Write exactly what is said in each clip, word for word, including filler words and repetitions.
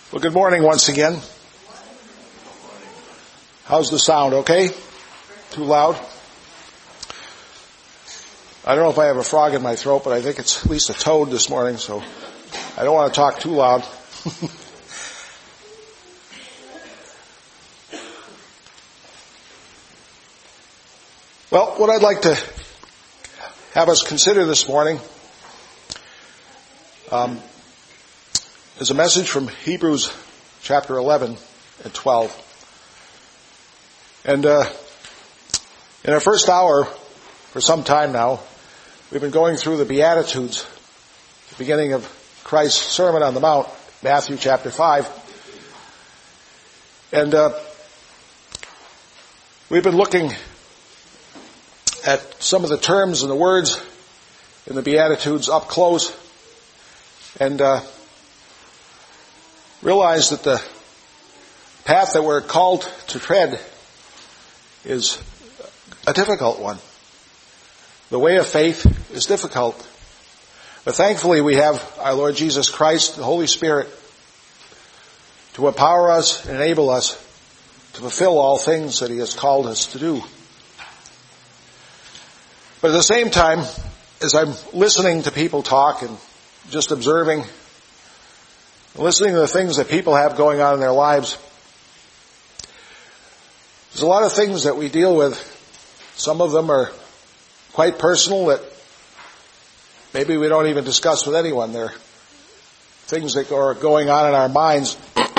Well, good morning once again. How's the sound? Okay? Too loud? I don't know if I have a frog in my throat, but I think it's at least a toad this morning, so I don't want to talk too loud. Well, what I'd like to have us consider this morning um, is a message from Hebrews chapter eleven and twelve. And uh, in our first hour, for some time now, we've been going through the Beatitudes, the beginning of Christ's Sermon on the Mount, Matthew chapter five. And uh, we've been looking at some of the terms and the words in the Beatitudes up close, and uh, realize that the path that we're called to tread is a difficult one. The way of faith is difficult. But thankfully we have our Lord Jesus Christ, the Holy Spirit, to empower us and enable us to fulfill all things that He has called us to do. But at the same time, as I'm listening to people talk and just observing, listening to the things that people have going on in their lives, there's a lot of things that we deal with. Some of them are quite personal that maybe we don't even discuss with anyone. They're things that are going on in our minds.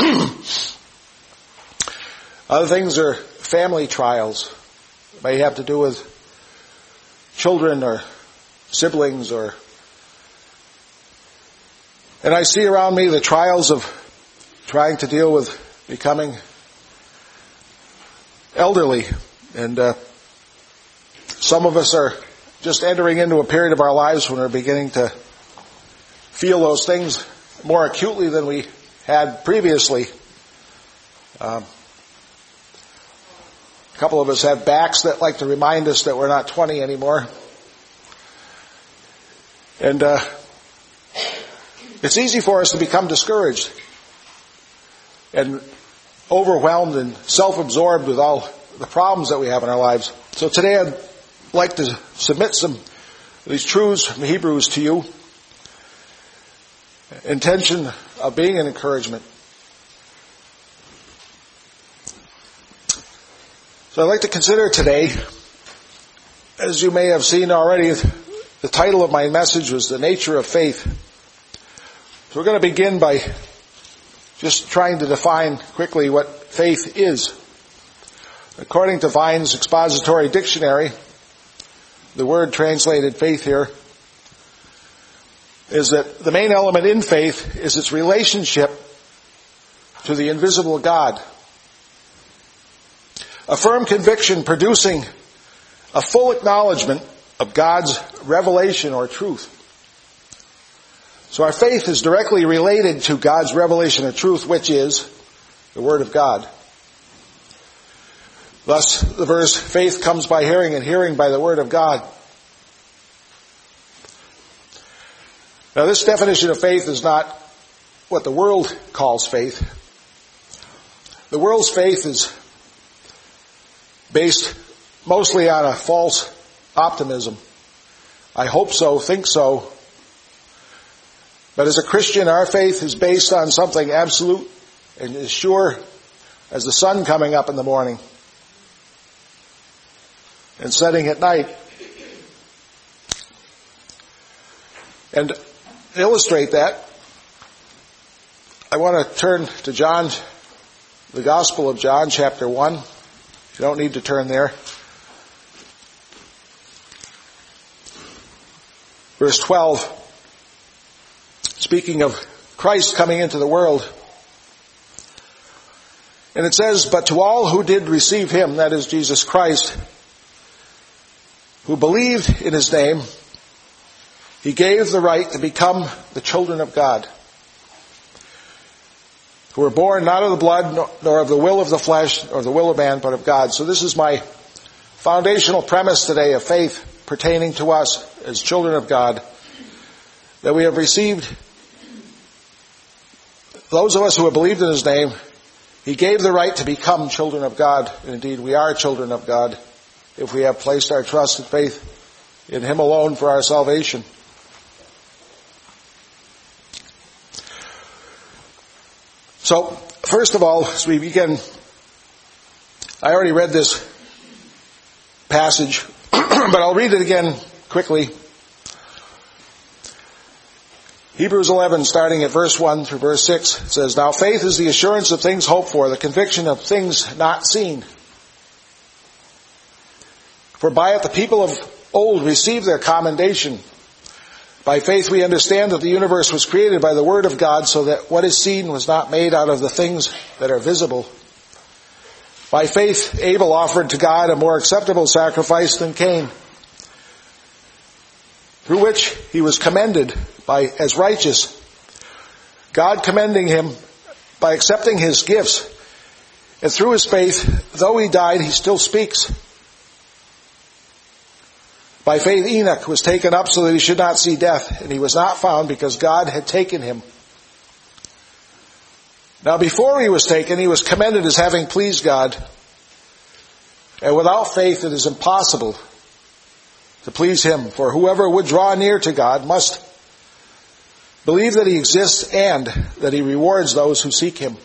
Other things are family trials. It may have to do with children or siblings, or and I see around me the trials of trying to deal with becoming elderly, and uh, some of us are just entering into a period of our lives when we're beginning to feel those things more acutely than we had previously. Um, a couple of us have backs that like to remind us that we're not twenty anymore. And uh, it's easy for us to become discouraged and overwhelmed and self-absorbed with all the problems that we have in our lives. So today I'd like to submit some of these truths from Hebrews to you. Intention of being an encouragement. So I'd like to consider today, as you may have seen already, the title of my message was The Nature of Faith. So we're going to begin by just trying to define quickly what faith is. According to Vine's Expository Dictionary, the word translated faith here is that the main element in faith is its relationship to the invisible God. A firm conviction producing a full acknowledgement of God's revelation or truth. So our faith is directly related to God's revelation of truth, which is the Word of God. Thus, the verse, faith comes by hearing, and hearing by the Word of God. Now, this definition of faith is not what the world calls faith. The world's faith is based mostly on a false optimism. I hope so, think so. But as a Christian, our faith is based on something absolute and as sure as the sun coming up in the morning and setting at night. And to illustrate that, I want to turn to John, the Gospel of John, chapter one. You don't need to turn there. Verse twelve, speaking of Christ coming into the world. And it says, but to all who did receive Him, that is Jesus Christ, who believed in His name, He gave the right to become the children of God, who were born not of the blood, nor of the will of the flesh, or the will of man, but of God. So this is my foundational premise today of faith pertaining to us as children of God, that we have received those of us who have believed in his name, he gave the right to become children of God. And indeed, we are children of God if we have placed our trust and faith in him alone for our salvation. So, first of all, as we begin, I already read this passage, but I'll read it again quickly. Hebrews eleven, starting at verse one through verse six, says, "Now faith is the assurance of things hoped for, the conviction of things not seen. For by it the people of old received their commendation. By faith we understand that the universe was created by the word of God, so that what is seen was not made out of the things that are visible. By faith Abel offered to God a more acceptable sacrifice than Cain, through which he was commended by as righteous, God commending him by accepting his gifts. And through his faith, though he died, he still speaks. By faith Enoch was taken up so that he should not see death, and he was not found because God had taken him. Now before he was taken, he was commended as having pleased God. And without faith it is impossible to please him. For whoever would draw near to God must believe that he exists and that he rewards those who seek him."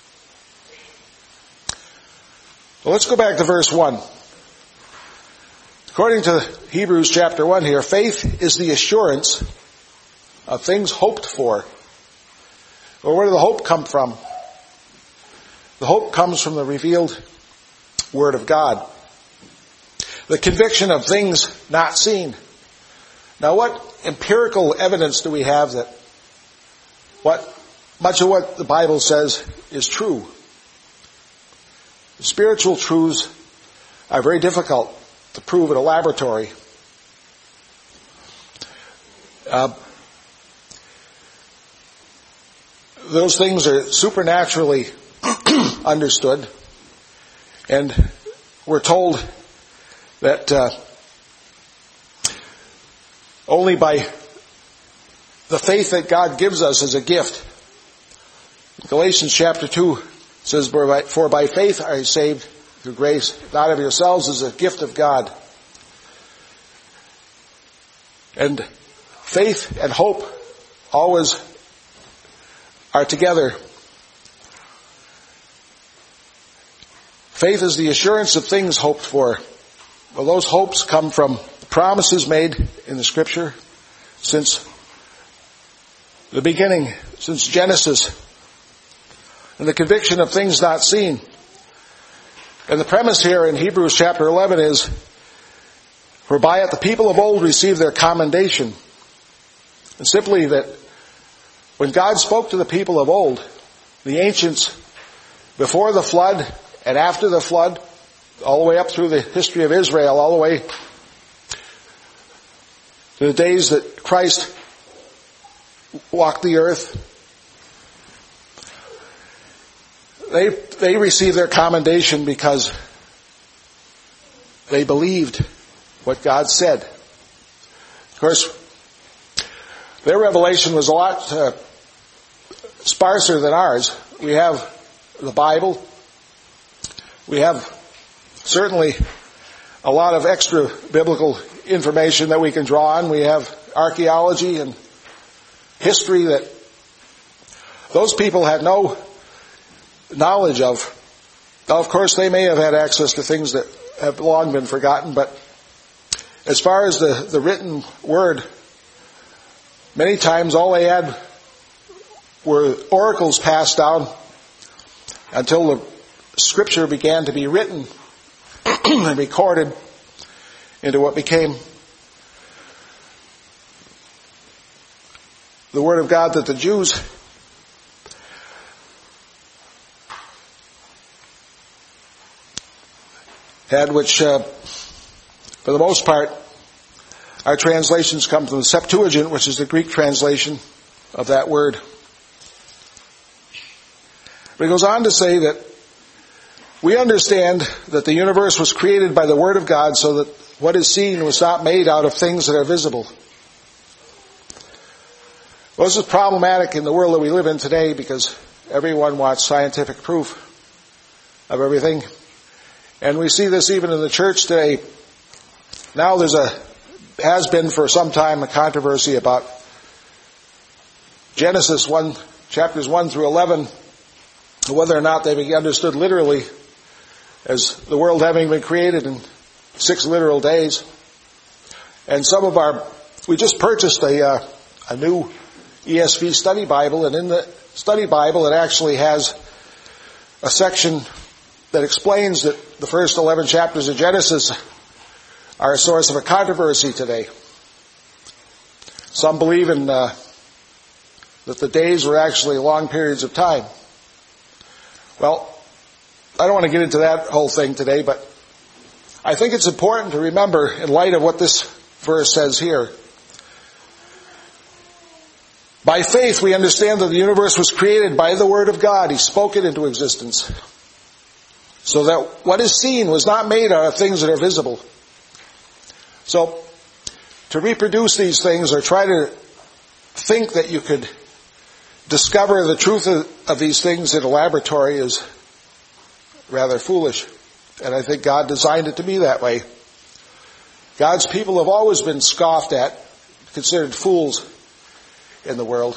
Well, let's go back to verse one. According to Hebrews chapter one here, faith is the assurance of things hoped for. Well, where did the hope come from? The hope comes from the revealed Word of God. The conviction of things not seen. Now, what empirical evidence do we have that what much of what the Bible says is true? The spiritual truths are very difficult to prove in a laboratory. Uh, those things are supernaturally understood, and we're told that uh, only by the faith that God gives us as a gift. Galatians chapter two says, "For by faith are you saved through grace, not of yourselves, as a gift of God." And faith and hope always are together. Faith is the assurance of things hoped for. Well, those hopes come from promises made in the Scripture since the beginning, since Genesis, and the conviction of things not seen. And the premise here in Hebrews chapter eleven is, "For by it the people of old received their commendation." And simply that when God spoke to the people of old, the ancients, before the flood and after the flood, all the way up through the history of Israel, all the way to the days that Christ walked the earth, they they received their commendation because they believed what God said. Of course, their revelation was a lot uh, sparser than ours. We have the Bible. We have certainly a lot of extra biblical information that we can draw on. We have archaeology and history that those people had no knowledge of. Now, of course, they may have had access to things that have long been forgotten, but as far as the, the written word, many times all they had were oracles passed down until the Scripture began to be written and recorded into what became the Word of God that the Jews had, which uh, for the most part our translations come from the Septuagint, which is the Greek translation of that word. But he goes on to say that we understand that the universe was created by the Word of God, so that what is seen was not made out of things that are visible. Well, this is problematic in the world that we live in today, because everyone wants scientific proof of everything. And we see this even in the church today. Now there's a, has been for some time, a controversy about Genesis one, chapters one through eleven, whether or not they be understood literally as the world having been created in six literal days. And some of our, we just purchased a, uh, a new E S V study Bible, and in the study Bible it actually has a section that explains that the first eleven chapters of Genesis are a source of a controversy today. Some believe in uh, that the days were actually long periods of time. Well, I don't want to get into that whole thing today, but I think it's important to remember, in light of what this verse says here, by faith we understand that the universe was created by the Word of God. He spoke it into existence. So that what is seen was not made out of things that are visible. So, to reproduce these things or try to think that you could discover the truth of, of these things in a laboratory is rather foolish. And I think God designed it to be that way. God's people have always been scoffed at, considered fools in the world.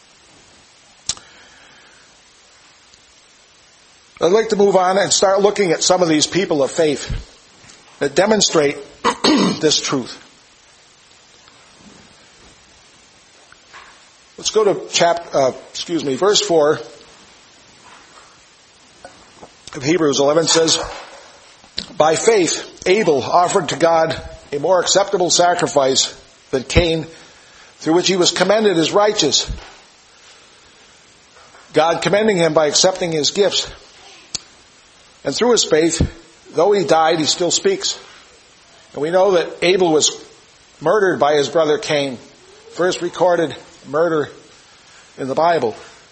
I'd like to move on and start looking at some of these people of faith that demonstrate this truth. Let's go to chap, uh, excuse me, verse four of Hebrews eleven says, by faith, Abel offered to God a more acceptable sacrifice than Cain, through which he was commended as righteous, God commending him by accepting his gifts. And through his faith, though he died, he still speaks. And we know that Abel was murdered by his brother Cain, first recorded murder in the Bible.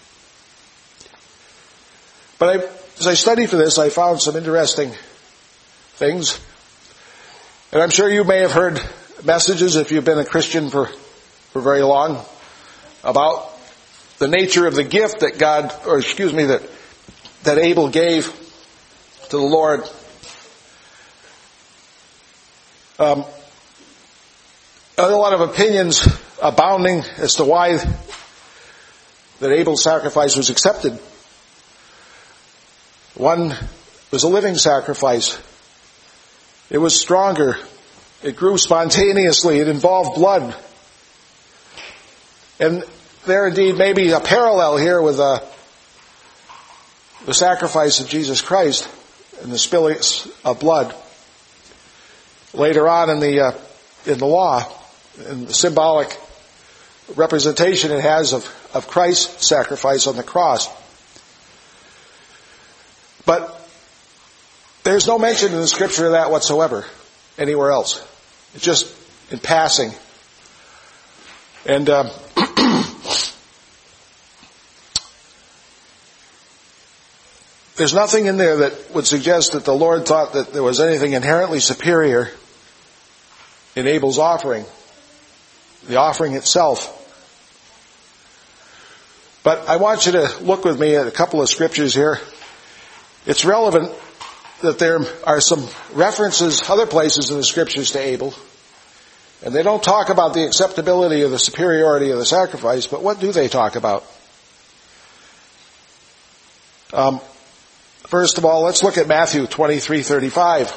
But I, as I studied for this, I found some interesting things. And I'm sure you may have heard messages, if you've been a Christian for, for very long, about the nature of the gift that God, or excuse me, that, that Abel gave to the Lord. Um, a lot of opinions abounding as to why that Abel's sacrifice was accepted. One was a living sacrifice. It was stronger. It grew spontaneously. It involved blood. And there indeed may be a parallel here with uh, the sacrifice of Jesus Christ and the spilling of blood. Later on in the uh, in the law, in the symbolic representation it has of, of Christ's sacrifice on the cross. But there's no mention in the Scripture of that whatsoever anywhere else. It's just in passing. And um, there's nothing in there that would suggest that the Lord thought that there was anything inherently superior in Abel's offering, the offering itself. But I want you to look with me at a couple of scriptures here. It's relevant that there are some references other places in the scriptures to Abel, and they don't talk about the acceptability or the superiority of the sacrifice, but what do they talk about? Um, first of all, let's look at Matthew twenty-three thirty-five.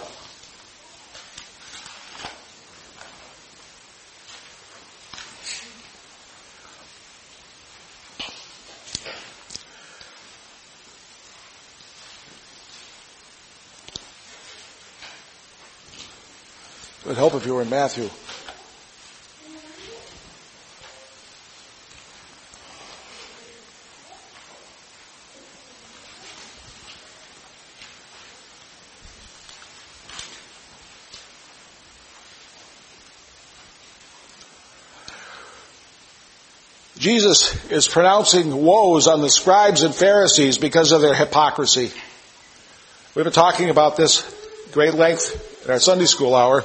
It would help if you were in Matthew. Jesus is pronouncing woes on the scribes and Pharisees because of their hypocrisy. We've been talking about this at great length in our Sunday school hour,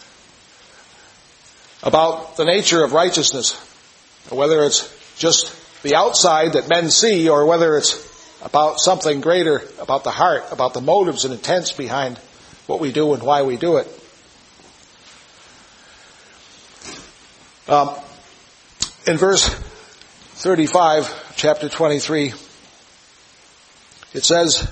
about the nature of righteousness, whether it's just the outside that men see, or whether it's about something greater, about the heart, about the motives and intents behind what we do and why we do it. Um, in verse thirty-five, chapter twenty-three, it says,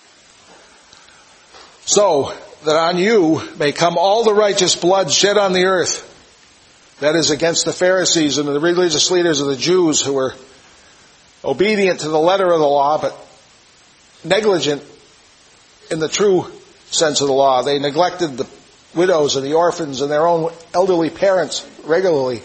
"So that on you may come all the righteous blood shed on the earth," that is against the Pharisees and the religious leaders of the Jews who were obedient to the letter of the law, but negligent in the true sense of the law. They neglected the widows and the orphans and their own elderly parents regularly.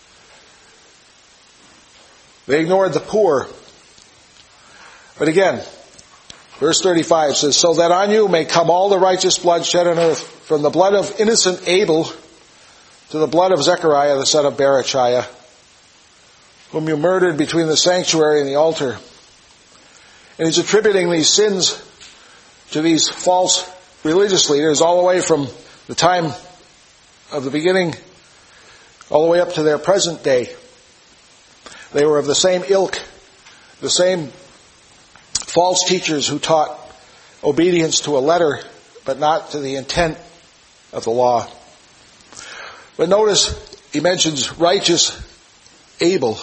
They ignored the poor. But again, verse thirty-five says, "So that on you may come all the righteous blood shed on earth, from the blood of innocent Abel to the blood of Zechariah the son of Berechiah, whom you murdered between the sanctuary and the altar." And he's attributing these sins to these false religious leaders all the way from the time of the beginning all the way up to their present day. They were of the same ilk, the same false teachers who taught obedience to a letter, but not to the intent of the law. But notice he mentions righteous Abel.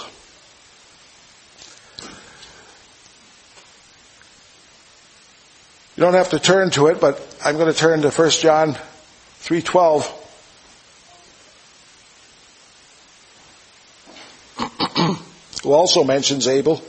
You don't have to turn to it, but I'm going to turn to First John three twelve. Who also mentions Abel.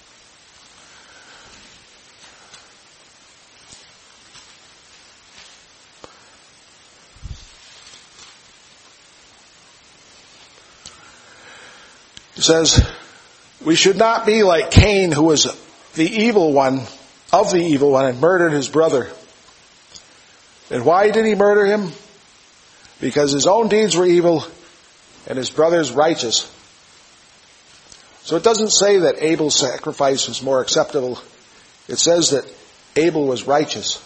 It says, "We should not be like Cain, who was the evil one, of the evil one, and murdered his brother. And why did he murder him? Because his own deeds were evil and his brother's righteous." So it doesn't say that Abel's sacrifice was more acceptable. It says that Abel was righteous.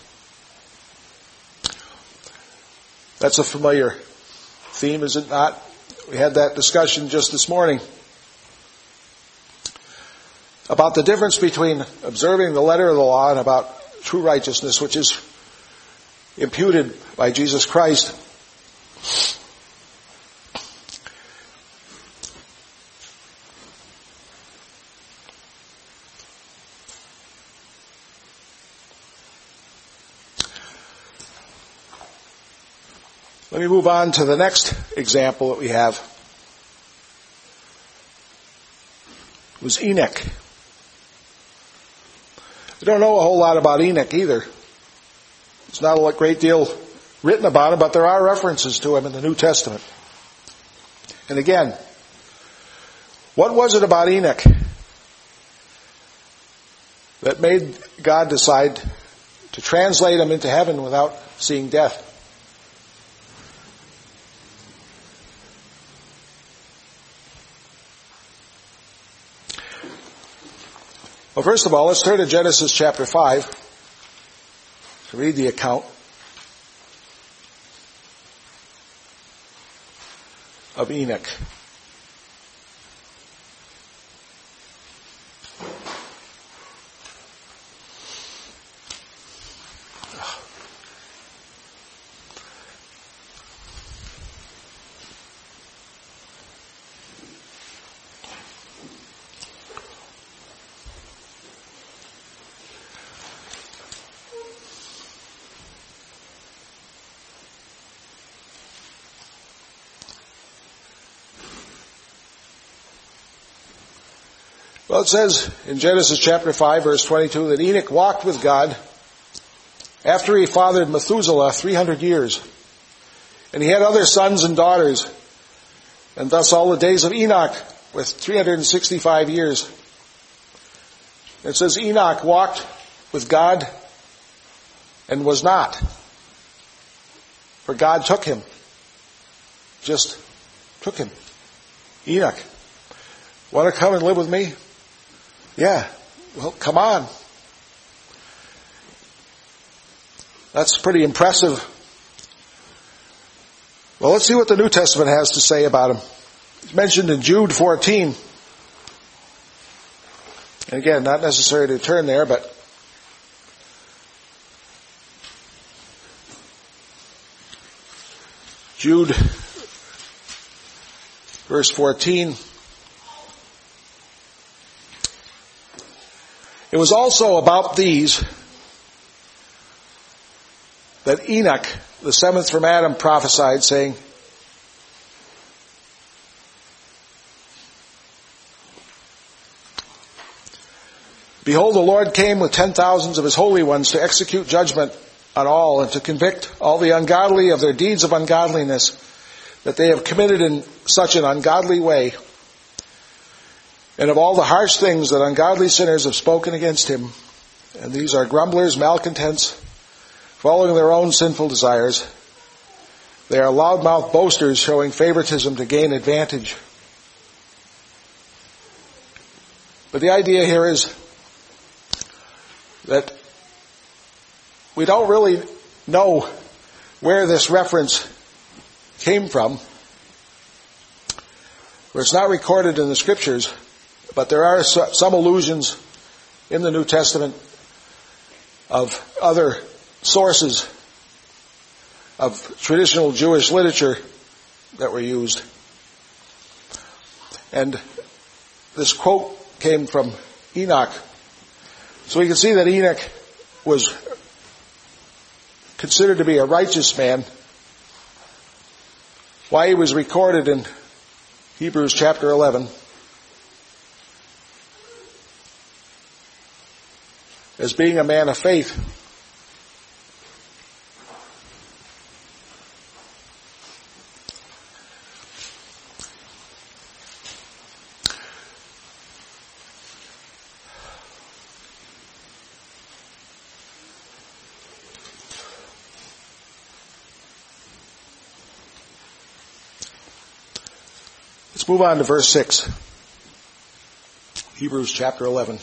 That's a familiar theme, is it not? We had that discussion just this morning about the difference between observing the letter of the law and about true righteousness, which is imputed by Jesus Christ. Let me move on to the next example that we have. It was Enoch. We don't know a whole lot about Enoch either. There's not a great deal written about him, but there are references to him in the New Testament. And again, what was it about Enoch that made God decide to translate him into heaven without seeing death? Well, first of all, let's turn to Genesis chapter five to read the account of Enoch. Well, it says in Genesis chapter five, verse twenty-two, that Enoch walked with God after he fathered Methuselah three hundred years. And he had other sons and daughters. And thus all the days of Enoch were three hundred sixty-five years. It says Enoch walked with God and was not. For God took him. Just took him. Enoch, want to come and live with me? Yeah, well, come on. That's pretty impressive. Well, let's see what the New Testament has to say about him. It's mentioned in Jude fourteen. And again, not necessary to turn there, but Jude, verse fourteen. It was also about these that Enoch, the seventh from Adam, prophesied, saying, Behold, the Lord came with ten thousands of his holy ones to execute judgment on all and to convict all the ungodly of their deeds of ungodliness that they have committed in such an ungodly way, and of all the harsh things that ungodly sinners have spoken against him. And these are grumblers, malcontents, following their own sinful desires. They are loudmouth boasters, showing favoritism to gain advantage. But the idea here is that we don't really know where this reference came from. Where it's not recorded in the Scriptures, but there are some allusions in the New Testament of other sources of traditional Jewish literature that were used. And this quote came from Enoch. So we can see that Enoch was considered to be a righteous man. Why he was recorded in Hebrews chapter eleven as being a man of faith. Let's move on to verse six. Hebrews chapter eleven.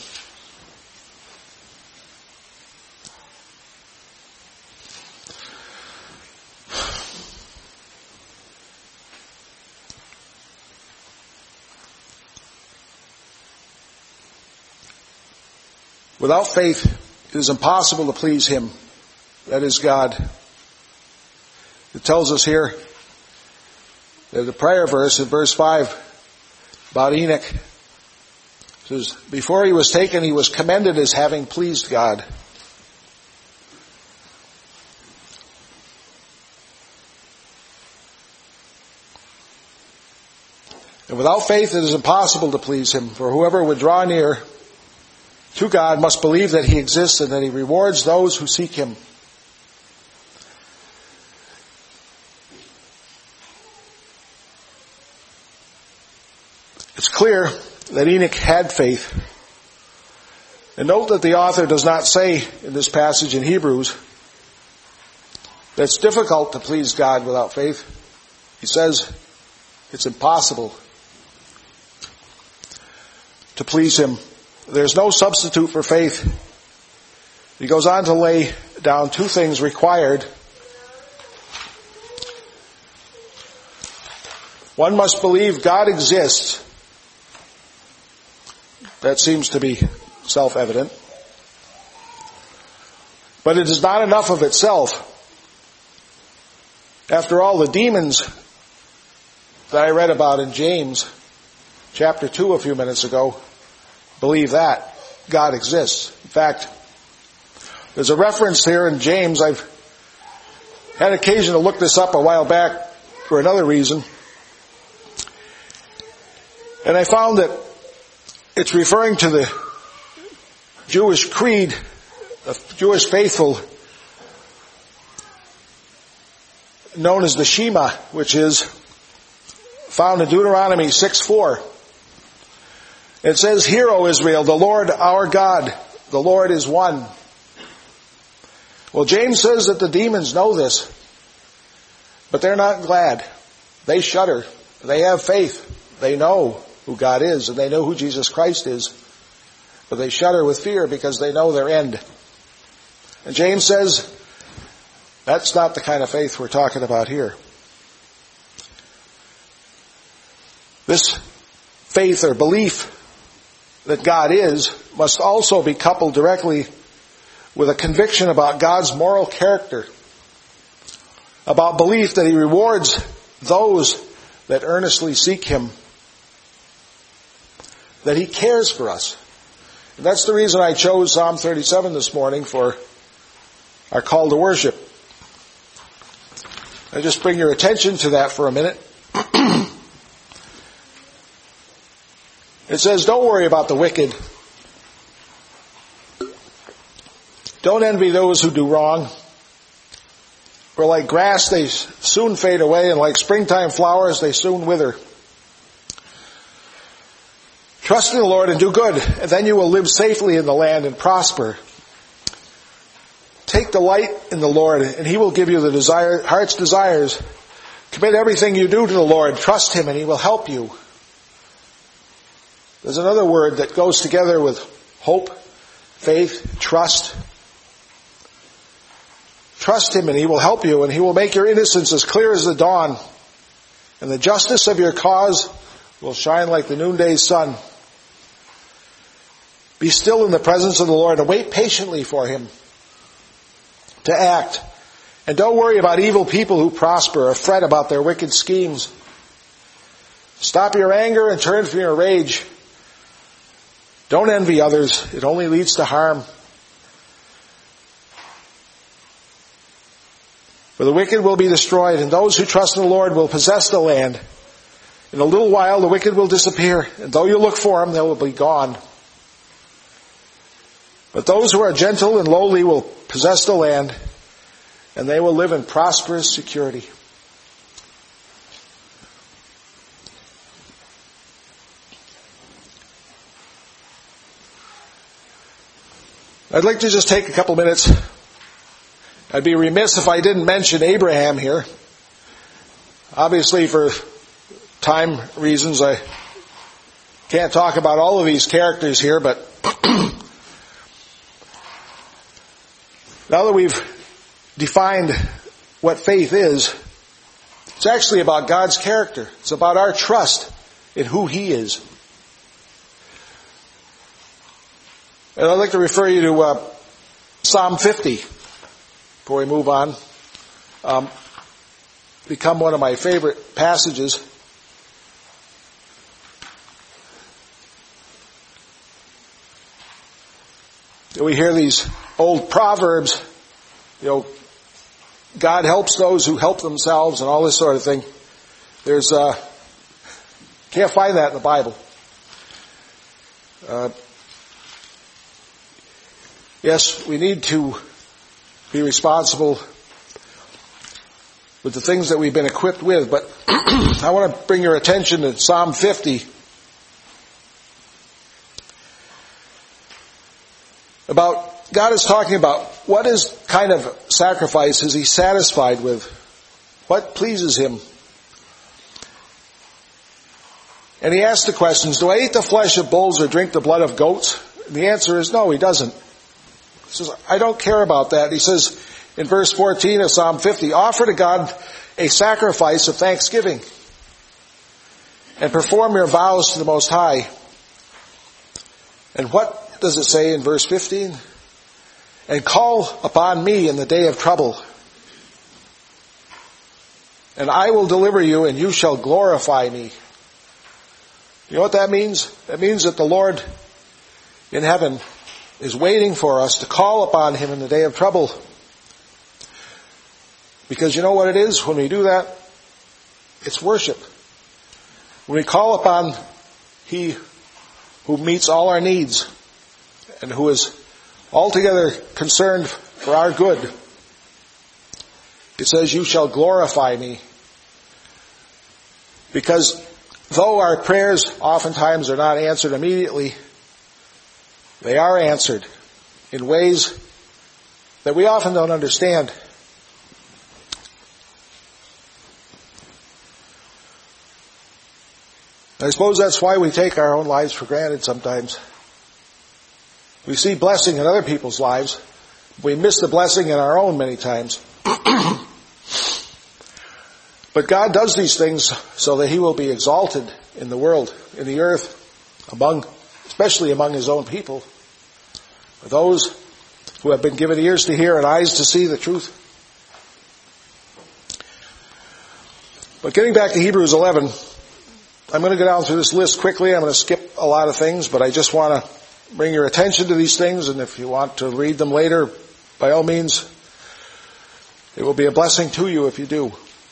Without faith, it is impossible to please him, that is God. It tells us here, the prior verse, in verse five, about Enoch, it says, before he was taken, he was commended as having pleased God. And without faith, it is impossible to please him, for whoever would draw near to God must believe that he exists and that he rewards those who seek him. It's clear that Enoch had faith. And note that the author does not say in this passage in Hebrews that it's difficult to please God without faith. He says it's impossible to please him. There's no substitute for faith. He goes on to lay down two things required. One must believe God exists. That seems to be self-evident. But it is not enough of itself. After all, the demons that I read about in James chapter two a few minutes ago believe that God exists. In fact, there's a reference here in James. I've had occasion to look this up a while back for another reason. And I found that it's referring to the Jewish creed, the Jewish faithful, known as the Shema, which is found in Deuteronomy six four. It says, "Hear, O Israel, the Lord our God, the Lord is one." Well, James says that the demons know this, but they're not glad. They shudder. They have faith. They know who God is, and they know who Jesus Christ is. But they shudder with fear because they know their end. And James says, that's not the kind of faith we're talking about here. This faith or belief that God is must also be coupled directly with a conviction about God's moral character, about belief that He rewards those that earnestly seek Him, that He cares for us. And that's the reason I chose Psalm thirty-seven this morning for our call to worship. I just bring your attention to that for a minute. It says, don't worry about the wicked. Don't envy those who do wrong. For like grass, they soon fade away, and like springtime flowers, they soon wither. Trust in the Lord and do good, and then you will live safely in the land and prosper. Take delight in the Lord, and He will give you the desire, heart's desires. Commit everything you do to the Lord. Trust Him, and He will help you. There's another word that goes together with hope, faith, trust. Trust Him, and He will help you, and He will make your innocence as clear as the dawn, and the justice of your cause will shine like the noonday sun. Be still in the presence of the Lord and wait patiently for Him to act. And don't worry about evil people who prosper or fret about their wicked schemes. Stop your anger and turn from your rage. Don't envy others. It only leads to harm. For the wicked will be destroyed, and those who trust in the Lord will possess the land. In a little while the wicked will disappear, and though you look for them, they will be gone. But those who are gentle and lowly will possess the land, and they will live in prosperous security. I'd like to just take a couple minutes. I'd be remiss if I didn't mention Abraham here. Obviously, for time reasons, I can't talk about all of these characters here, but now that we've defined what faith is, it's actually about God's character. It's about our trust in who He is. And I'd like to refer you to uh, Psalm fifty before we move on. Um, become one of my favorite passages. We hear these old proverbs, you know, God helps those who help themselves and all this sort of thing. There's, uh, can't find that in the Bible. Uh, yes, we need to be responsible with the things that we've been equipped with, but I want to bring your attention to Psalm fifty. About, God is talking about what is kind of sacrifice is He satisfied with? What pleases Him? And He asks the questions, do I eat the flesh of bulls or drink the blood of goats? And the answer is no, He doesn't. He says, I don't care about that. He says in verse fourteen of Psalm fifty, offer to God a sacrifice of thanksgiving and perform your vows to the Most High. And what does it say in verse fifteen? And call upon me in the day of trouble, and I will deliver you, and you shall glorify me. You know what that means? That means that the Lord in heaven is waiting for us to call upon Him in the day of trouble. Because you know what it is when we do that? It's worship. When we call upon He who meets all our needs and who is altogether concerned for our good, it says, you shall glorify me. Because though our prayers oftentimes are not answered immediately, they are answered in ways that we often don't understand. I suppose that's why we take our own lives for granted sometimes. We see blessing in other people's lives. We miss the blessing in our own many times. But God does these things so that He will be exalted in the world, in the earth, among especially among his own people, for those who have been given ears to hear and eyes to see the truth. But getting back to Hebrews eleven, I'm going to go down through this list quickly. I'm going to skip a lot of things, but I just want to bring your attention to these things, and if you want to read them later, by all means, it will be a blessing to you if you do.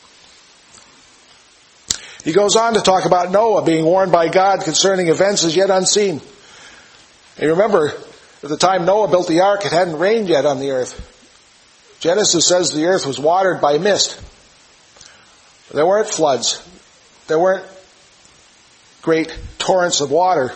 He goes on to talk about Noah being warned by God concerning events as yet unseen. And you remember, at the time Noah built the ark, it hadn't rained yet on the earth. Genesis says the earth was watered by mist. There weren't floods. There weren't great torrents of water.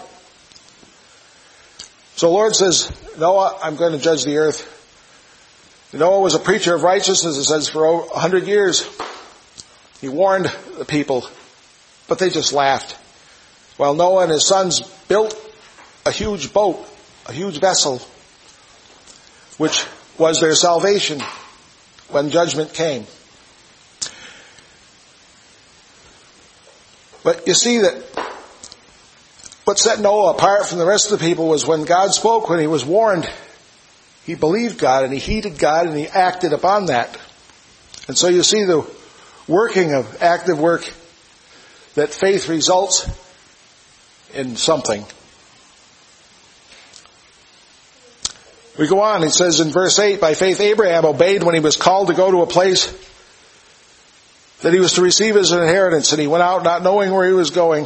So the Lord says, Noah, I'm going to judge the earth. Noah was a preacher of righteousness, it says, for a hundred years. He warned the people, but they just laughed. While Noah and his sons built a huge boat, a huge vessel, which was their salvation when judgment came. But you see that what set Noah apart from the rest of the people was when God spoke, when he was warned, he believed God and he heeded God and he acted upon that. And so you see the working of active work, that faith results in something. We go on, it says in verse eight, by faith Abraham obeyed when he was called to go to a place that he was to receive as an inheritance, and he went out not knowing where he was going.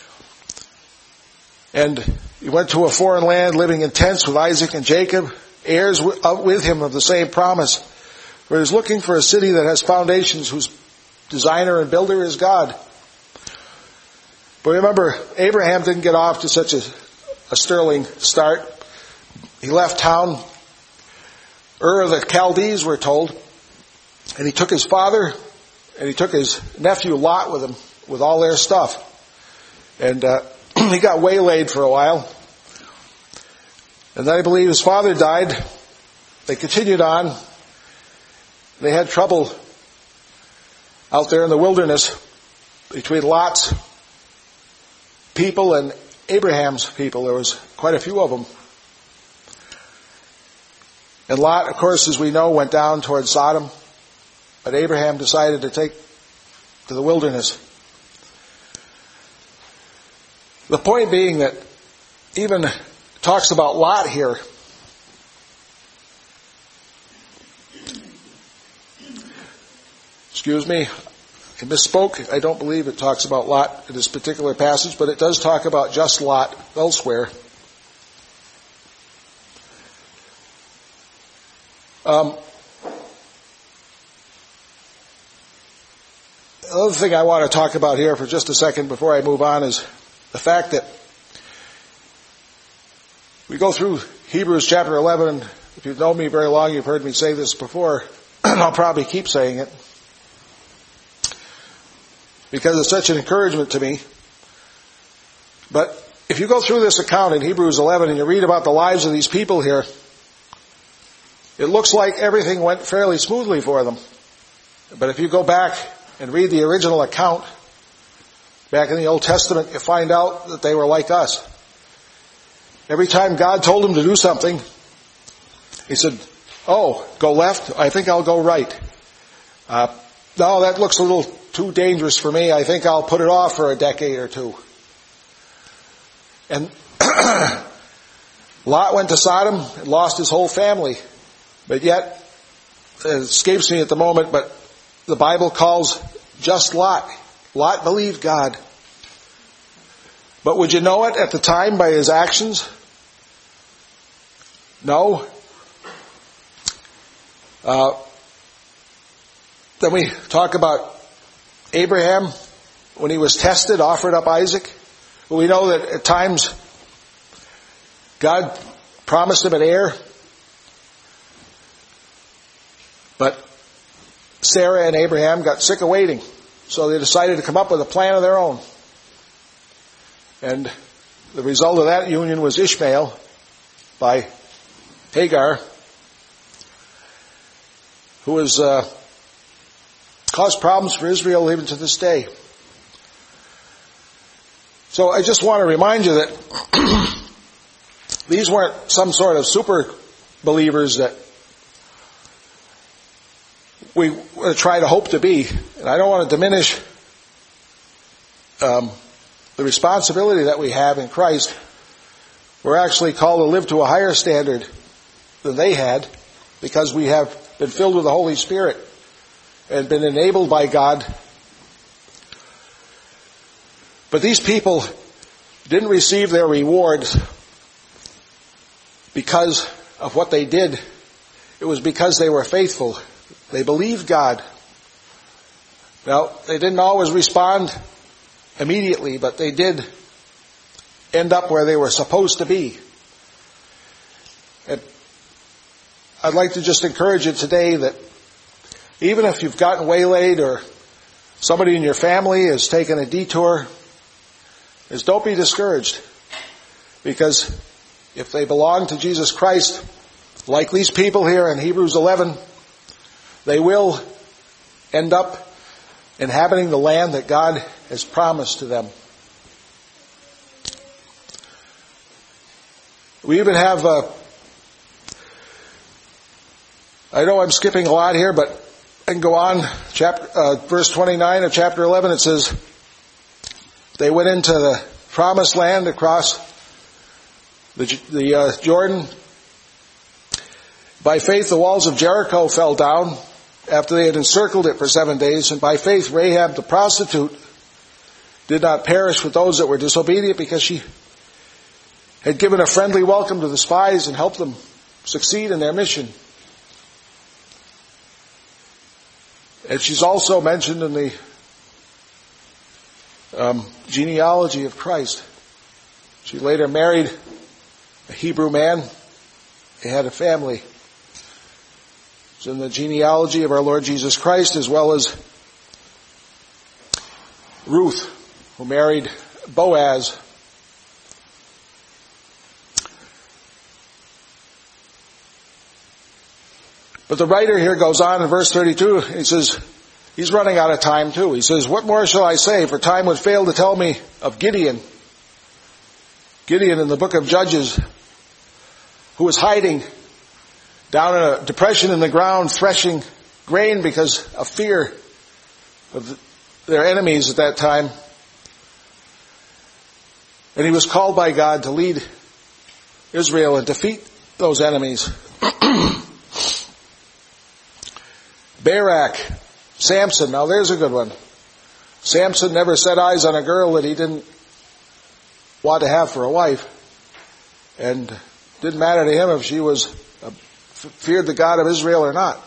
And he went to a foreign land, living in tents with Isaac and Jacob, heirs with him of the same promise. For he was looking for a city that has foundations, whose designer and builder is God. But remember, Abraham didn't get off to such a, a sterling start. He left town, Ur of the Chaldees, we're told, and he took his father and he took his nephew Lot with him, with all their stuff. And uh, he got waylaid for a while. And then I believe his father died. They continued on. They had trouble out there in the wilderness between Lot's people and Abraham's people. There was quite a few of them. And Lot, of course, as we know, went down towards Sodom. But Abraham decided to take to the wilderness. The point being that even talks about Lot here. Excuse me, I misspoke. I don't believe it talks about Lot in this particular passage, but it does talk about just Lot elsewhere. Um, another thing I want to talk about here for just a second before I move on is the fact that we go through Hebrews chapter eleven, and if you've known me very long, you've heard me say this before, and I'll probably keep saying it, because it's such an encouragement to me. But if you go through this account in Hebrews eleven and you read about the lives of these people here, it looks like everything went fairly smoothly for them. But if you go back and read the original account, back in the Old Testament, you find out that they were like us. Every time God told them to do something, he said, oh, go left? I think I'll go right. Uh, no, that looks a little too dangerous for me. I think I'll put it off for a decade or two. And Lot went to Sodom and lost his whole family. But yet, it escapes me at the moment, but the Bible calls just Lot. Lot believed God. But would you know it at the time by his actions? No. Uh, then we talk about Abraham, when he was tested, offered up Isaac. Well, we know that at times God promised him an heir. But Sarah and Abraham got sick of waiting. So they decided to come up with a plan of their own. And the result of that union was Ishmael by Hagar, who has uh, caused problems for Israel even to this day. So I just want to remind you that these weren't some sort of super believers that we try to hope to be. And I don't want to diminish um, the responsibility that we have in Christ. We're actually called to live to a higher standard than they had, because we have been filled with the Holy Spirit and been enabled by God. But these people didn't receive their rewards because of what they did. It was because they were faithful. They believed God. Now, they didn't always respond immediately, but they did end up where they were supposed to be. And I'd like to just encourage you today that even if you've gotten waylaid or somebody in your family has taken a detour, is don't be discouraged. Because if they belong to Jesus Christ, like these people here in Hebrews eleven, they will end up inhabiting the land that God has promised to them. We even have, uh, I know I'm skipping a lot here, but I can go on. Chapter, uh, verse twenty-nine of chapter eleven, it says, they went into the promised land across the, the uh, Jordan. By faith, the walls of Jericho fell down after they had encircled it for seven days. And by faith, Rahab the prostitute did not perish with those that were disobedient, because she had given a friendly welcome to the spies and helped them succeed in their mission. And she's also mentioned in the um, genealogy of Christ. She later married a Hebrew man. They had a family. It's in the genealogy of our Lord Jesus Christ, as well as Ruth, who married Boaz. But the writer here goes on in verse thirty-two, he says, he's running out of time too. He says, what more shall I say? For time would fail to tell me of Gideon. Gideon in the book of Judges, who was hiding down in a depression in the ground, threshing grain because of fear of their enemies at that time. And he was called by God to lead Israel and defeat those enemies. Barak, Samson, now there's a good one. Samson never set eyes on a girl that he didn't want to have for a wife. And it didn't matter to him if she was uh, feared the God of Israel or not.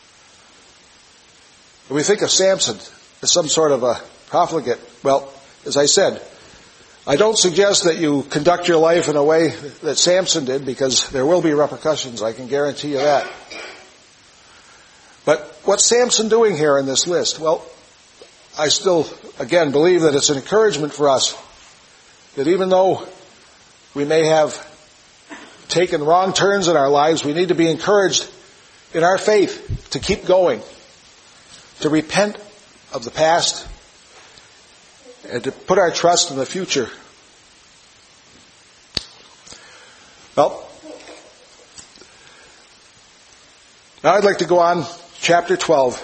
When we think of Samson as some sort of a profligate, well, as I said, I don't suggest that you conduct your life in a way that Samson did, because there will be repercussions, I can guarantee you that. But what's Samson doing here in this list? Well, I still, again, believe that it's an encouragement for us that even though we may have taken wrong turns in our lives, we need to be encouraged in our faith to keep going, to repent of the past, and to put our trust in the future. Well, now I'd like to go on. Chapter twelve,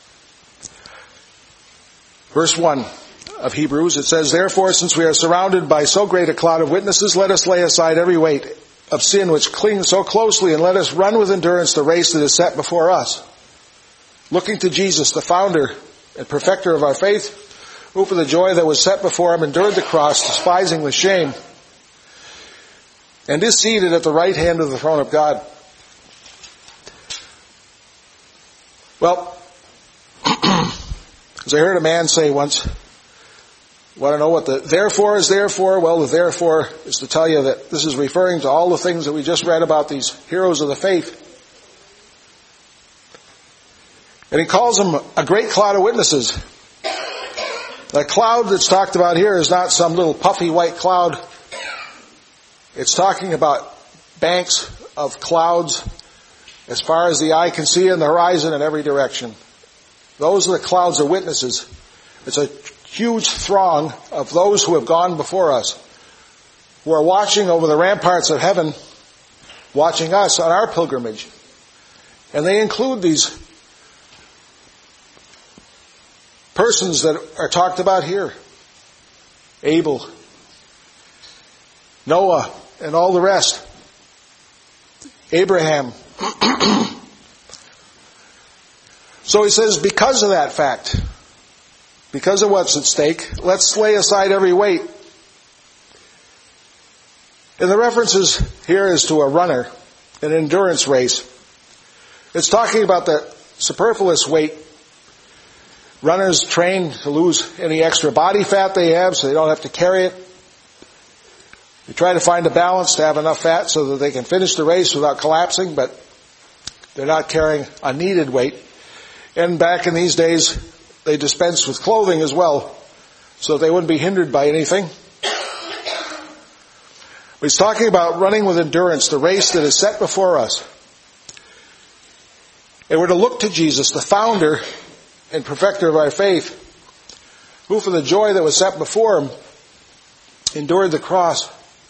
verse one of Hebrews, it says, therefore, since we are surrounded by so great a cloud of witnesses, let us lay aside every weight of sin which clings so closely, and let us run with endurance the race that is set before us, looking to Jesus, the founder and perfecter of our faith, who for the joy that was set before him endured the cross, despising the shame, and is seated at the right hand of the throne of God. Well, as I heard a man say once, want to know what the therefore is there for? Well, the therefore is to tell you that this is referring to all the things that we just read about these heroes of the faith. And he calls them a great cloud of witnesses. The cloud that's talked about here is not some little puffy white cloud. It's talking about banks of clouds as far as the eye can see in the horizon in every direction. Those are the clouds of witnesses. It's a huge throng of those who have gone before us, who are watching over the ramparts of heaven, watching us on our pilgrimage. And they include these persons that are talked about here. Abel, Noah, and all the rest. Abraham. So he says, because of that fact, because of what's at stake, let's lay aside every weight. And the references here is to a runner, an endurance race. It's talking about the superfluous weight. Runners train to lose any extra body fat they have so they don't have to carry it. They try to find a balance to have enough fat so that they can finish the race without collapsing, but they're not carrying unneeded weight. And back in these days, they dispensed with clothing as well, so they wouldn't be hindered by anything. He's talking about running with endurance, the race that is set before us. And we're to look to Jesus, the founder and perfecter of our faith, who for the joy that was set before him endured the cross.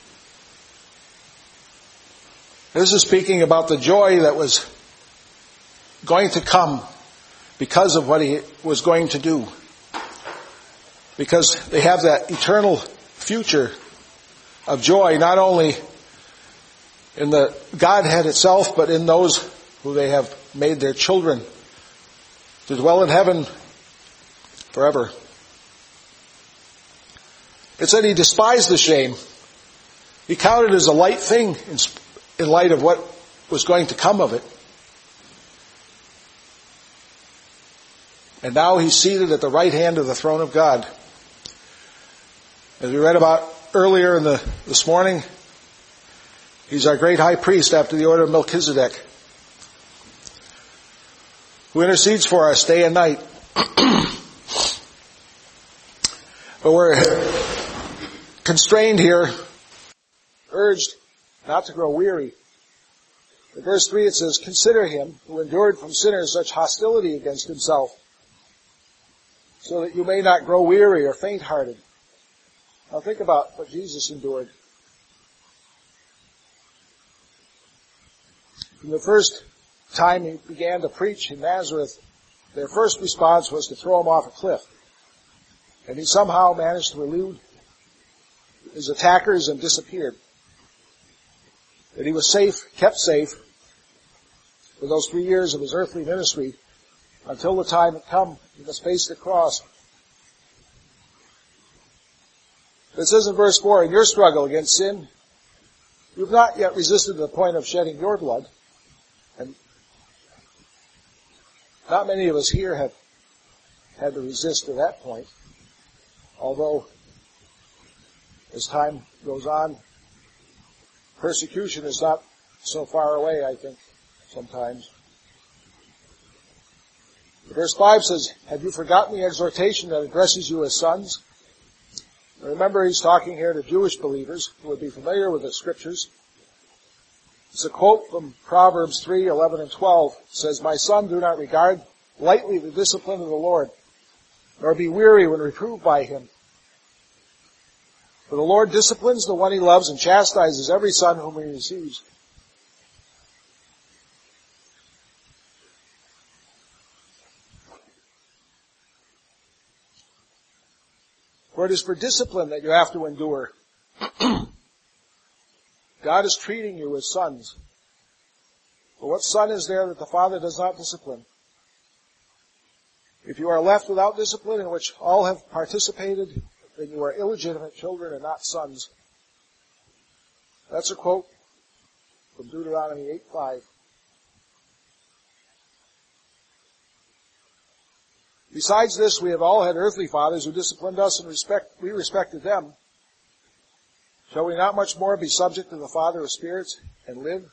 This is speaking about the joy that was going to come because of what he was going to do. Because they have that eternal future of joy, not only in the Godhead itself, but in those who they have made their children to dwell in heaven forever. It said he despised the shame. He counted it as a light thing in, in light of what was going to come of it. And now he's seated at the right hand of the throne of God. As we read about earlier in the this morning, he's our great high priest after the order of Melchizedek, who intercedes for us day and night. But we're constrained here, urged not to grow weary. In verse three it says, consider him who endured from sinners such hostility against himself, so that you may not grow weary or faint-hearted. Now think about what Jesus endured. From the first time he began to preach in Nazareth, their first response was to throw him off a cliff. And he somehow managed to elude his attackers and disappeared. That he was safe, kept safe, for those three years of his earthly ministry, until the time had come he must face the cross. It says in verse four, in your struggle against sin, you've not yet resisted to the point of shedding your blood. And not many of us here have had to resist to that point. Although, as time goes on, persecution is not so far away, I think, sometimes. Verse five says, have you forgotten the exhortation that addresses you as sons? Remember, he's talking here to Jewish believers who would be familiar with the scriptures. It's a quote from Proverbs three, eleven and twelve. It says, my son, do not regard lightly the discipline of the Lord, nor be weary when reproved by him. For the Lord disciplines the one he loves and chastises every son whom he receives. For it is for discipline that you have to endure. God is treating you as sons. But what son is there that the Father does not discipline? If you are left without discipline, in which all have participated, then you are illegitimate children and not sons. That's a quote from Deuteronomy eight five. Besides this, we have all had earthly fathers who disciplined us and respect, we respected them. Shall we not much more be subject to the Father of spirits and live?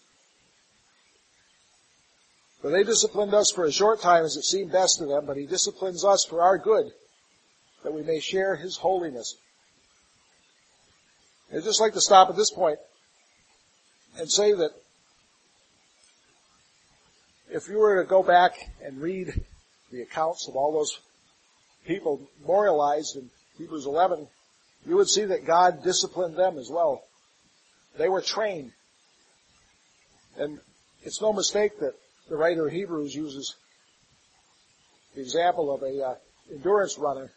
For they disciplined us for a short time as it seemed best to them, but he disciplines us for our good, that we may share his holiness. I'd just like to stop at this point and say that if you were to go back and read the accounts of all those people memorialized in Hebrews eleven, you would see that God disciplined them as well. They were trained. And it's no mistake that the writer of Hebrews uses the example of a uh, endurance runner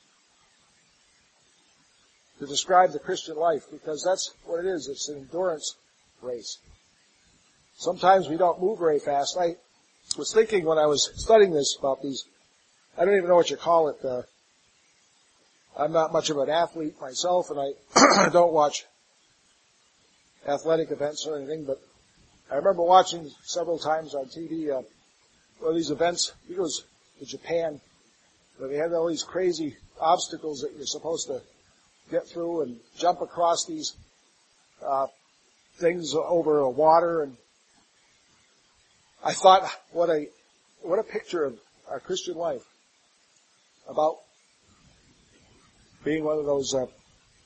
to describe the Christian life, because that's what it is. It's an endurance race. Sometimes we don't move very fast. I was thinking when I was studying this about these, I don't even know what you call it. Uh, I'm not much of an athlete myself, and I don't watch athletic events or anything, but I remember watching several times on T V uh, one of these events. I think it was in Japan, where they had all these crazy obstacles that you're supposed to get through and jump across these uh, things over a water. And I thought, what a what a picture of our Christian life, about being one of those. Uh,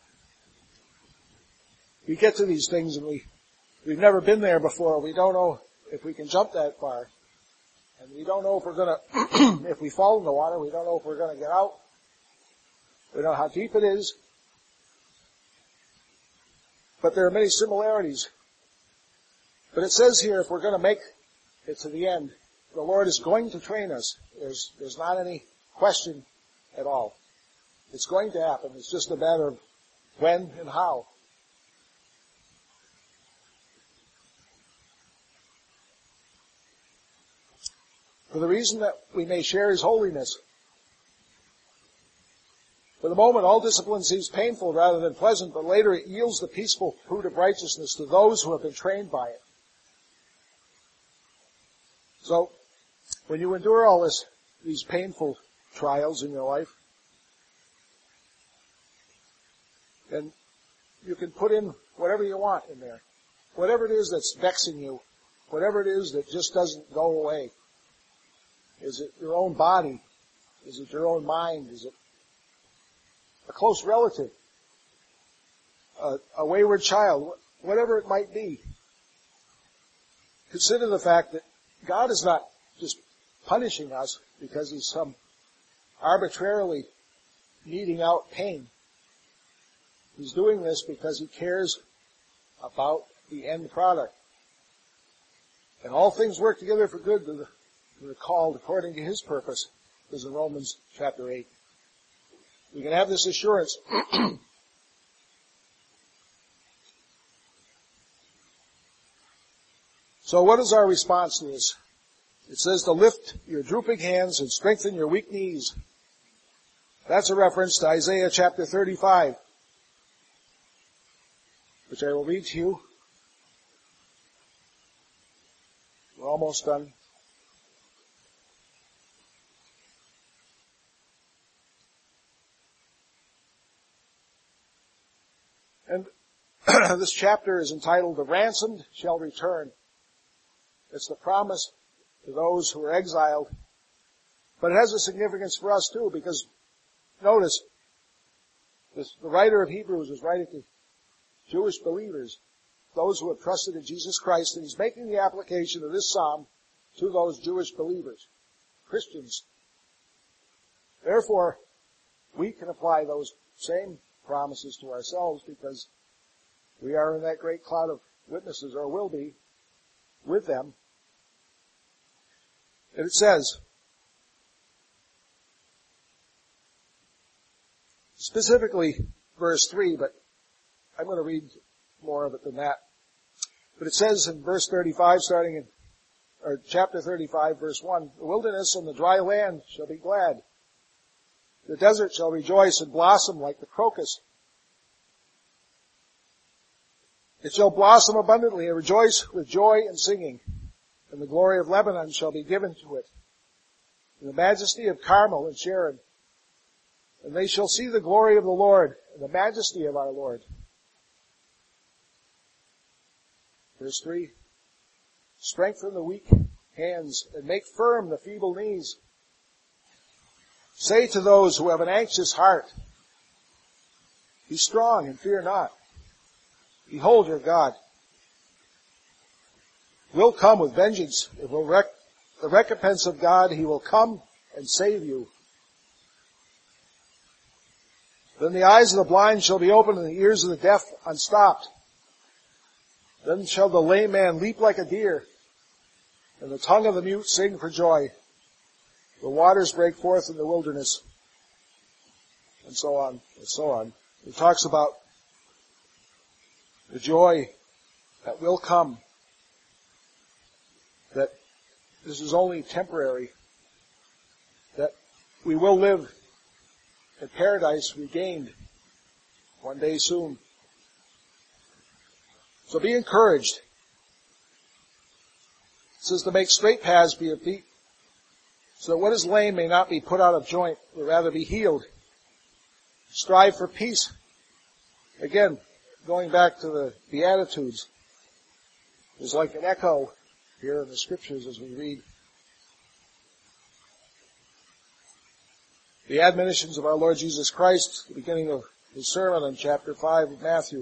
we get to these things and we we've never been there before. We don't know if we can jump that far, and we don't know if we're going to. If we fall in the water, we don't know if we're going to get out. We don't know how deep it is. But there are many similarities. But it says here, if we're going to make it to the end, the Lord is going to train us. There's, there's not any question at all. It's going to happen. It's just a matter of when and how. For the reason that we may share His holiness. For the moment, all discipline seems painful rather than pleasant, but later it yields the peaceful fruit of righteousness to those who have been trained by it. So, when you endure all this, these painful trials in your life, then you can put in whatever you want in there. Whatever it is that's vexing you, whatever it is that just doesn't go away. Is it your own body? Is it your own mind? Is it a close relative? A, a wayward child? Whatever it might be. Consider the fact that God is not just punishing us because He's some arbitrarily meting out pain. He's doing this because He cares about the end product. And all things work together for good to the, to the called according to His purpose, as in Romans chapter eight. We can have this assurance. So what is our response to this? It says to lift your drooping hands and strengthen your weak knees. That's a reference to Isaiah chapter thirty-five, which I will read to you. We're almost done. And this chapter is entitled, "The Ransomed Shall Return." It's the promise to those who are exiled. But it has a significance for us too, because notice, this, the writer of Hebrews is writing to Jewish believers, those who have trusted in Jesus Christ, and he's making the application of this psalm to those Jewish believers, Christians. Therefore, we can apply those same promises to ourselves, because we are in that great cloud of witnesses, or will be, with them. And it says, specifically verse three, but I'm going to read more of it than that. But it says in verse thirty-five, starting in, or chapter thirty-five, verse one, "The wilderness and the dry land shall be glad. The desert shall rejoice and blossom like the crocus. It shall blossom abundantly and rejoice with joy and singing. And the glory of Lebanon shall be given to it, and the majesty of Carmel and Sharon. And they shall see the glory of the Lord and the majesty of our Lord." Verse three, "Strengthen the weak hands and make firm the feeble knees. Say to those who have an anxious heart, be strong and fear not. Behold, your God will come with vengeance. It will rec- the recompense of God, He will come and save you. Then the eyes of the blind shall be opened and the ears of the deaf unstopped. Then shall the lame man leap like a deer, and the tongue of the mute sing for joy. The waters break forth in the wilderness, and so on, and so on. It talks about the joy that will come, that this is only temporary, that we will live in paradise regained one day soon. So be encouraged. It says to make straight paths be of feet, so that what is lame may not be put out of joint, but rather be healed. Strive for peace. Again, going back to the Beatitudes, there's like an echo here in the Scriptures as we read the admonitions of our Lord Jesus Christ, the beginning of his sermon in chapter five of Matthew.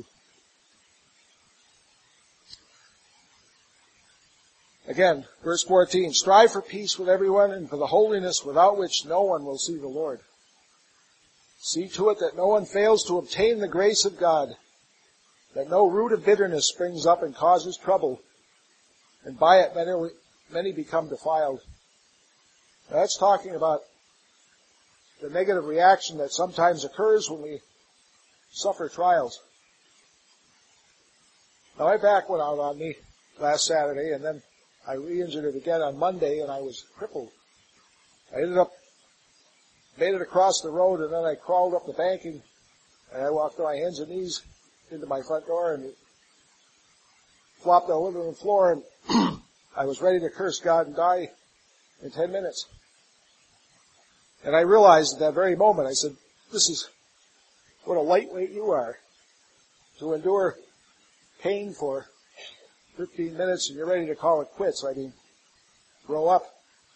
Again, verse fourteen, strive for peace with everyone and for the holiness without which no one will see the Lord. See to it that no one fails to obtain the grace of God, that no root of bitterness springs up and causes trouble, and by it many, many become defiled. Now that's talking about the negative reaction that sometimes occurs when we suffer trials. Now my back went out on me last Saturday, and then I re-injured it again on Monday, and I was crippled. I ended up, made it across the road, and then I crawled up the banking, and I walked on my hands and knees into my front door, and it flopped on the living room floor, and I was ready to curse God and die in ten minutes. And I realized at that very moment, I said, this is what a lightweight you are, to endure pain for fifteen minutes and you're ready to call it quits. I mean, grow up.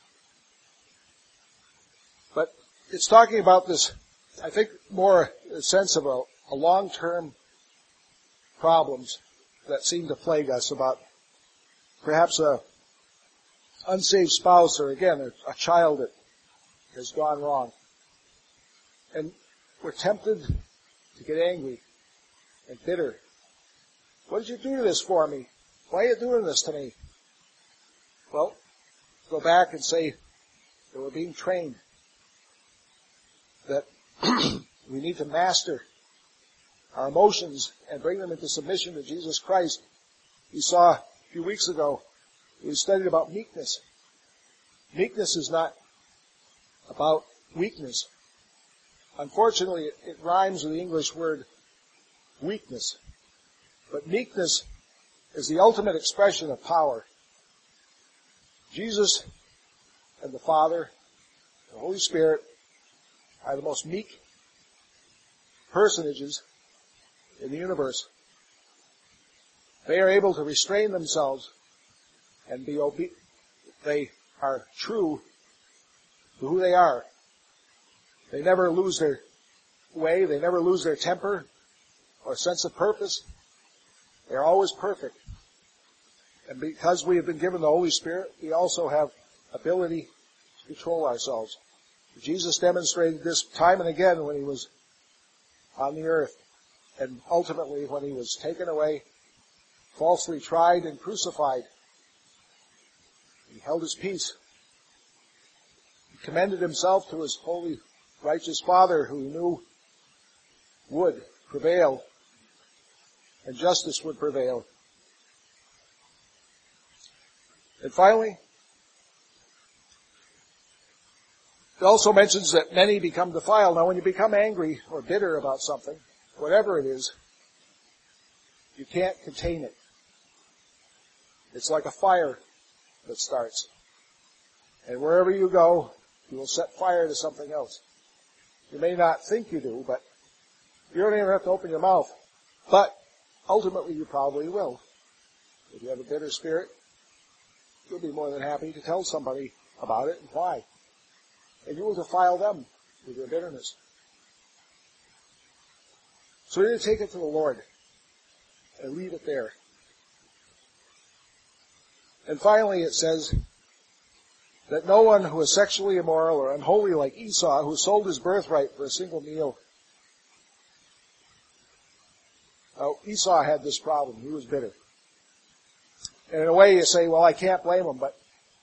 But it's talking about this, I think, more a sense of a, a long-term problems that seem to plague us, about perhaps a unsaved spouse, or again, a, a child that has gone wrong. And we're tempted to get angry and bitter. What did you do to this for me? Why are you doing this to me? Well, go back and say that we're being trained, that we need to master our emotions and bring them into submission to Jesus Christ. We saw a few weeks ago, we studied about meekness. Meekness is not about weakness. Unfortunately, it, it rhymes with the English word weakness. But meekness is the ultimate expression of power. Jesus and the Father, the Holy Spirit, are the most meek personages in the universe. They are able to restrain themselves and be obedient. They are true to who they are. They never lose their way. They never lose their temper or sense of purpose. They're always perfect. And because we have been given the Holy Spirit, we also have ability to control ourselves. Jesus demonstrated this time and again when he was on the earth, and ultimately when he was taken away, falsely tried and crucified. He held his peace. He commended himself to his holy, righteous Father, who he knew would prevail, and justice would prevail. And finally, it also mentions that many become defiled. Now, when you become angry or bitter about something, whatever it is, you can't contain it. It's like a fire that starts. And wherever you go, you will set fire to something else. You may not think you do, but you don't even have to open your mouth. But ultimately, you probably will. If you have a bitter spirit, you'll be more than happy to tell somebody about it and why. And you will defile them with your bitterness. So you need to take it to the Lord and leave it there. And finally it says that no one who is sexually immoral or unholy like Esau, who sold his birthright for a single meal. Now, Esau had this problem. He was bitter. And in a way you say, well, I can't blame him, but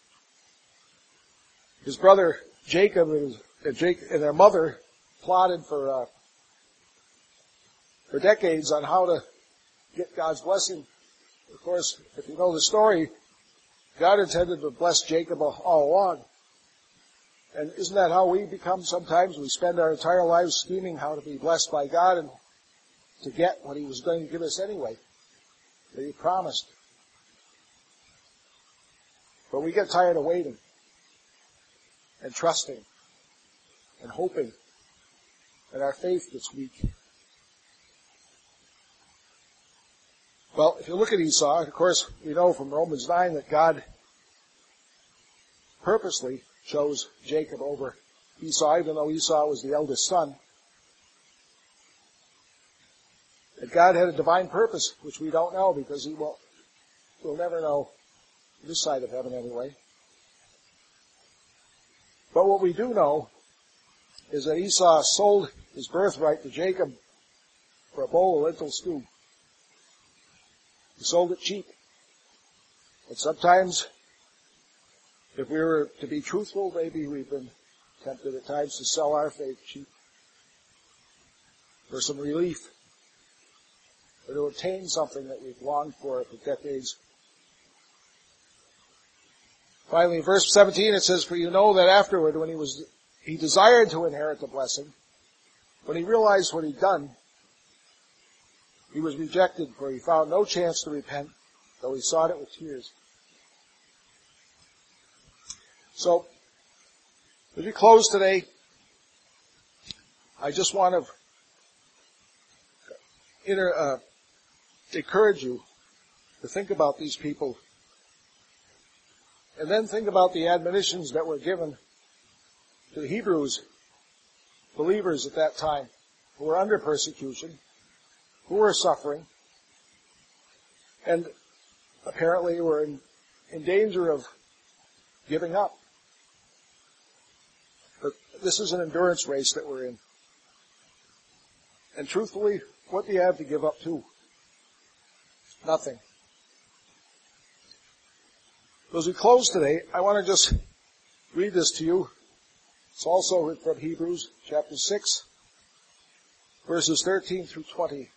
his brother Jacob and, his, and, Jacob, and their mother plotted for, uh, for decades on how to get God's blessing. Of course, if you know the story, God intended to bless Jacob all along. And isn't that how we become sometimes? We spend our entire lives scheming how to be blessed by God and to get what He was going to give us anyway, that He promised. But we get tired of waiting and trusting and hoping, and our faith gets weak. Well, if you look at Esau, of course, we know from Romans nine that God purposely chose Jacob over Esau, even though Esau was the eldest son. That God had a divine purpose, which we don't know because He won't, we'll never know this side of heaven anyway. But what we do know is that Esau sold his birthright to Jacob for a bowl of lentil stew. He sold it cheap. And sometimes, if we were to be truthful, maybe we've been tempted at times to sell our faith cheap for some relief, or to obtain something that we've longed for for decades. Finally, in verse seventeen, it says, "For you know that afterward, when he was, he desired to inherit the blessing, when he realized what he'd done, he was rejected, for he found no chance to repent, though he sought it with tears." So, as we close today, I just want to inter, uh, encourage you to think about these people, and then think about the admonitions that were given to the Hebrews, believers at that time, who were under persecution, who were suffering, and apparently were in, in danger of giving up. But this is an endurance race that we're in. And truthfully, what do you have to give up to? Nothing. So as we close today, I want to just read this to you. It's also from Hebrews chapter six, verses thirteen through twenty.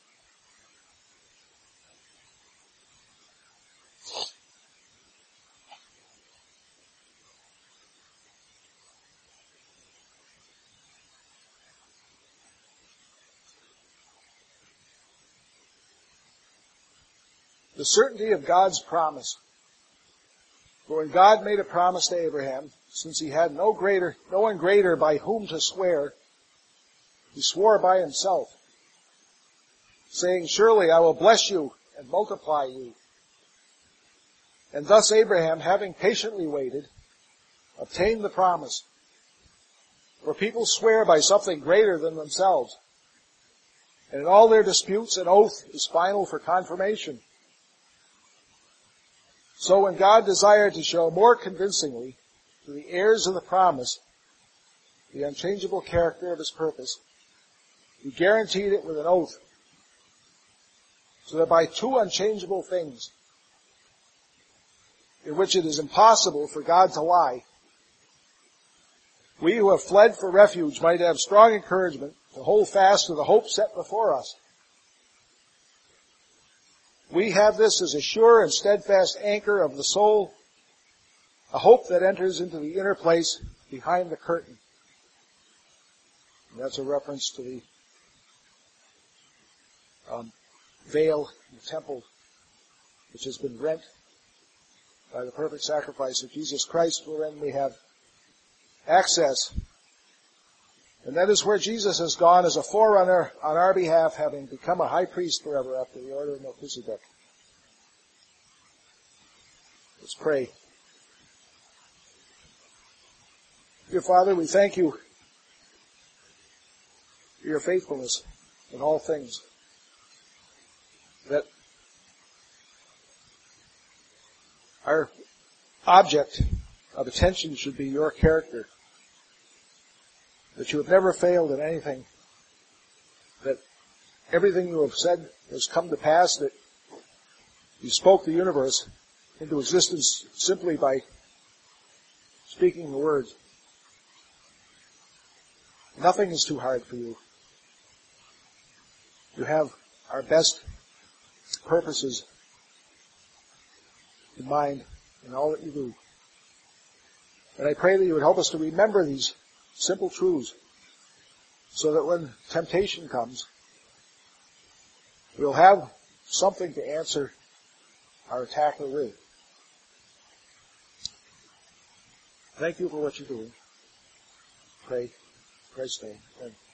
The certainty of God's promise. For when God made a promise to Abraham, since he had no greater, no one greater by whom to swear, he swore by himself, saying, "Surely I will bless you and multiply you." And thus Abraham, having patiently waited, obtained the promise. For people swear by something greater than themselves, and in all their disputes an oath is final for confirmation. So when God desired to show more convincingly to the heirs of the promise the unchangeable character of His purpose, He guaranteed it with an oath, so that by two unchangeable things, in which it is impossible for God to lie, we who have fled for refuge might have strong encouragement to hold fast to the hope set before us. We have this as a sure and steadfast anchor of the soul, a hope that enters into the inner place behind the curtain. And that's a reference to the um, veil in the temple, which has been rent by the perfect sacrifice of Jesus Christ, wherein we have access. And that is where Jesus has gone as a forerunner on our behalf, having become a high priest forever after the order of Melchizedek. Let's pray. Dear Father, we thank you for your faithfulness in all things, that our object of attention should be your character, that you have never failed in anything, that everything you have said has come to pass, that You spoke the universe into existence simply by speaking the words. Nothing is too hard for you. You have our best purposes in mind in all that you do. And I pray that you would help us to remember these simple truths so that when temptation comes, we'll have something to answer our attacker with. Thank you for what you're doing. Pray, Christ's name. Amen.